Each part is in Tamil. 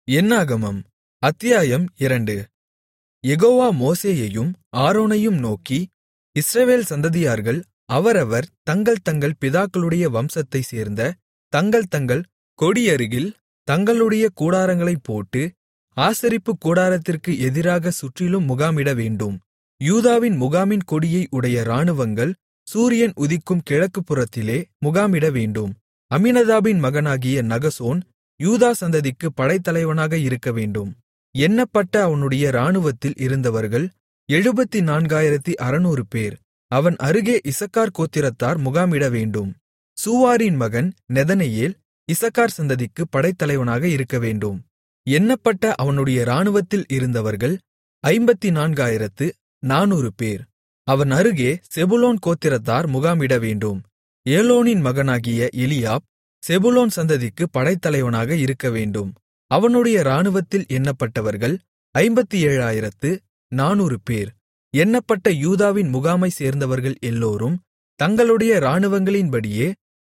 என்னாகமம் அத்தியாயம் 2. யெகோவா மோசேயையும் ஆரோனையும் நோக்கி, இஸ்ரவேல் சந்ததியார்கள் அவரவர் தங்கள் தங்கள் பிதாக்களுடைய வம்சத்தைச் சேர்ந்த தங்கள் தங்கள் கொடியருகில் தங்களுடைய கூடாரங்களைப் போட்டு, ஆசரிப்புக் கூடாரத்திற்கு எதிராகச் சுற்றிலும் முகாமிடவேண்டும். யூதாவின் முகாமின் கொடியை உடைய இராணுவங்கள் சூரியன் உதிக்கும் கிழக்குப்புறத்திலே முகாமிடவேண்டும். அம்மினதாபின் மகனாகிய நகசோன் யூதா சந்ததிக்குப் படைத்தலைவனாக இருக்கவேண்டும். எண்ணப்பட்ட அவனுடைய இராணுவத்தில் இருந்தவர்கள் 74600 பேர். அவன் அருகே இசக்கார் கோத்திரத்தார் முகாமிடவேண்டும். சூவாரின் மகன் நெதனெயேல் இசக்கார் சந்ததிக்குப் படைத்தலைவனாக இருக்கவேண்டும். எண்ணப்பட்ட அவனுடைய இராணுவத்தில் இருந்தவர்கள் 54400 பேர். அவன் அருகே செபுலோன் கோத்திரத்தார் முகாமிடவேண்டும். ஏலோனின் மகனாகிய எலியாப் செபுலோன் சந்ததிக்குப் படைத்தலைவனாக இருக்கவேண்டும். அவனுடைய இராணுவத்தில் எண்ணப்பட்டவர்கள் 57400 பேர். எண்ணப்பட்ட யூதாவின் முகாமைச் சேர்ந்தவர்கள் எல்லோரும் தங்களுடைய இராணுவங்களின்படியே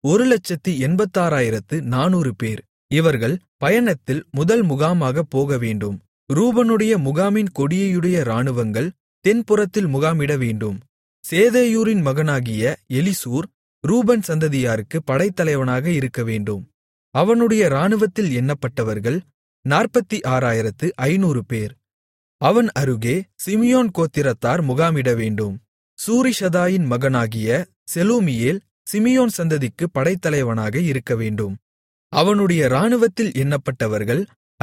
1,86,400 பேர். இவர்கள் பயணத்தில் முதல் முகாமாகப் போகவேண்டும். ரூபனுடைய முகாமின் கொடியையுடைய இராணுவங்கள் தென்புறத்தில் முகாமிடவேண்டும். சேதேயூரின் மகனாகிய எலிசூர் ரூபன் சந்ததியாருக்குப் படைத்தலைவனாக இருக்கவேண்டும். அவனுடைய இராணுவத்தில் எண்ணப்பட்டவர்கள் 46,500 பேர். அவன் அருகே சிமியோன் கோத்திரத்தார் முகாமிடவேண்டும். சூரிஷதாயின் மகனாகிய செலூமியேல் சிமியோன் சந்ததிக்குப் படைத்தலைவனாக இருக்கவேண்டும். அவனுடைய இராணுவத்தில் எண்ணப்பட்டவர்கள்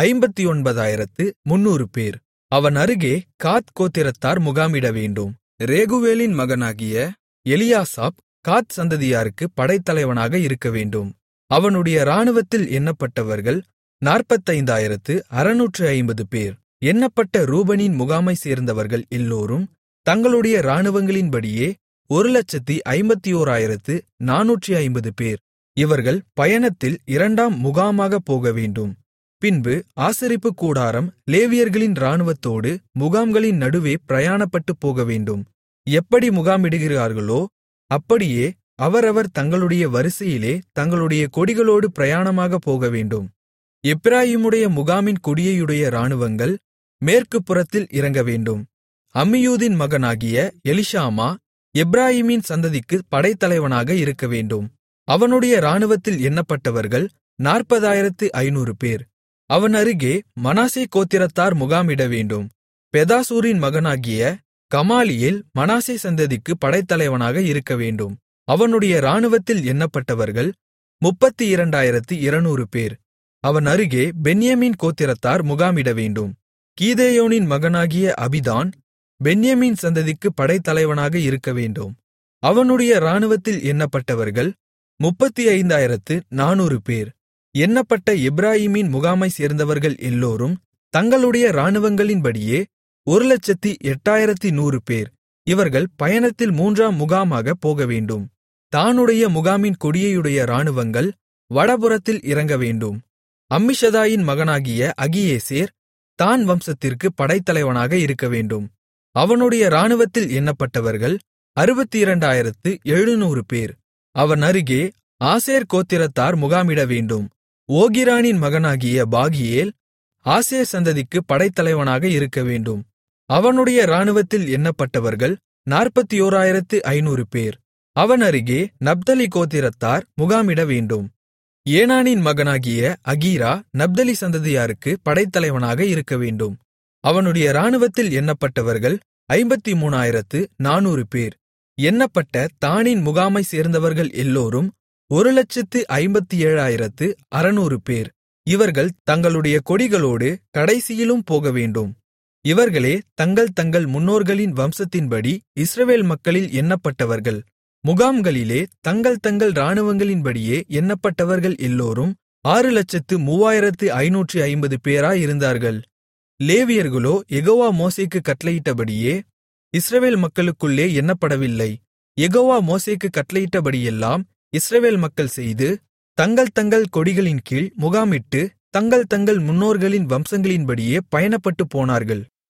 59,300 பேர். அவன் அருகே காத் கோத்திரத்தார் முகாமிடவேண்டும். ரேகுவேலின் மகனாகிய எலியாசாப் காத் சந்ததியாருக்குப் படைத்தலைவனாக இருக்கவேண்டும். அவனுடைய இராணுவத்தில் எண்ணப்பட்டவர்கள் 45,650 பேர். எண்ணப்பட்ட ரூபனின் முகாமைச் சேர்ந்தவர்கள் எல்லோரும் தங்களுடைய இராணுவங்களின்படியே 1,51,450 பேர். இவர்கள் பயணத்தில் இரண்டாம் முகாமாகப் போகவேண்டும். பின்பு ஆசரிப்புக் கூடாரம் லேவியர்களின் இராணுவத்தோடு முகாம்களின் நடுவே பிரயாணப்பட்டுப் போகவேண்டும். எப்படி முகாமிடுகிறார்களோ அப்படியே அவரவர் தங்களுடைய வரிசையிலே தங்களுடைய கொடிகளோடு பிரயாணமாகப் போகவேண்டும். எப்பிராயீமுடைய முகாமின் கொடியையுடைய இராணுவங்கள் மேற்கு புறத்தில் இறங்கவேண்டும். அம்மியூதின் மகனாகிய எலிஷாமா எப்பிராயீமின் சந்ததிக்குப் படைத்தலைவனாக இருக்கவேண்டும். அவனுடைய இராணுவத்தில் எண்ணப்பட்டவர்கள் 40,500 பேர். அவன் அருகே மனாசே கோத்திரத்தார் முகாமிடவேண்டும். பெதாசூரின் மகனாகிய கமாலியேல் மனாசே சந்ததிக்குப் படைத்தலைவனாக இருக்கவேண்டும். அவனுடைய இராணுவத்தில் எண்ணப்பட்டவர்கள் 32,200 பேர். அவன் அருகே பென்யமீன் கோத்திரத்தார் முகாமிடவேண்டும். கீதேயோனின் மகனாகிய அபிதான் பென்யமீன் சந்ததிக்குப் படைத்தலைவனாக இருக்கவேண்டும். அவனுடைய இராணுவத்தில் எண்ணப்பட்டவர்கள் 35,400 பேர். எண்ணப்பட்ட எப்பிராயீமின் முகாமைச் சேர்ந்தவர்கள் எல்லோரும் தங்களுடைய இராணுவங்களின்படியே 1,08,100 பேர். இவர்கள் பயணத்தில் மூன்றாம் முகாமாகப் போகவேண்டும். தானுடைய முகாமின் கொடியையுடைய இராணுவங்கள் வடபுறத்தில் இறங்கவேண்டும். அம்மிஷதாயின் மகனாகிய அகியேசேர் தான் வம்சத்திற்குப் படைத்தலைவனாக இருக்கவேண்டும். அவனுடைய இராணுவத்தில் எண்ணப்பட்டவர்கள் 62,700 பேர். அவன் அருகே ஆசேர் கோத்திரத்தார் முகாமிடவேண்டும். ஓகிரானின் மகனாகிய பாகியேல் ஆசேர் சந்ததிக்குப் படைத்தலைவனாக இருக்கவேண்டும். அவனுடைய இராணுவத்தில் எண்ணப்பட்டவர்கள் 41,500 பேர். அவன் அருகே நப்தலி கோத்திரத்தார் முகாமிடவேண்டும். ஏனானின் மகனாகிய அகீரா நப்தலி சந்ததியாருக்குப் படைத்தலைவனாக இருக்கவேண்டும். அவனுடைய இராணுவத்தில் எண்ணப்பட்டவர்கள் 53,400 பேர். எண்ணப்பட்ட தானின் முகாமைச் சேர்ந்தவர்கள் எல்லோரும் 1,57,600 பேர். இவர்கள் தங்களுடைய கொடிகளோடு கடைசியிலும் போகவேண்டும். இவர்களே தங்கள் தங்கள் முன்னோர்களின் வம்சத்தின்படி இஸ்ரவேல் மக்களில் எண்ணப்பட்டவர்கள். முகாம்களிலே தங்கள் தங்கள் இராணுவங்களின்படியே எண்ணப்பட்டவர்கள் எல்லோரும் 6,03,550 பேராயிருந்தார்கள். லேவியர்களோ யெகோவா மோசேக்குக் கட்டளையிட்டபடியே இஸ்ரவேல் மக்களுக்குள்ளே எண்ணப்படவில்லை. யெகோவா மோசேக்குக் கட்டளையிட்டபடியெல்லாம் இஸ்ரவேல் மக்கள் செய்து தங்கள் தங்கள் கொடிகளின் கீழ் முகாமிட்டு தங்கள் தங்கள் முன்னோர்களின் வம்சங்களின்படியே பயணப்பட்டுப் போனார்கள்.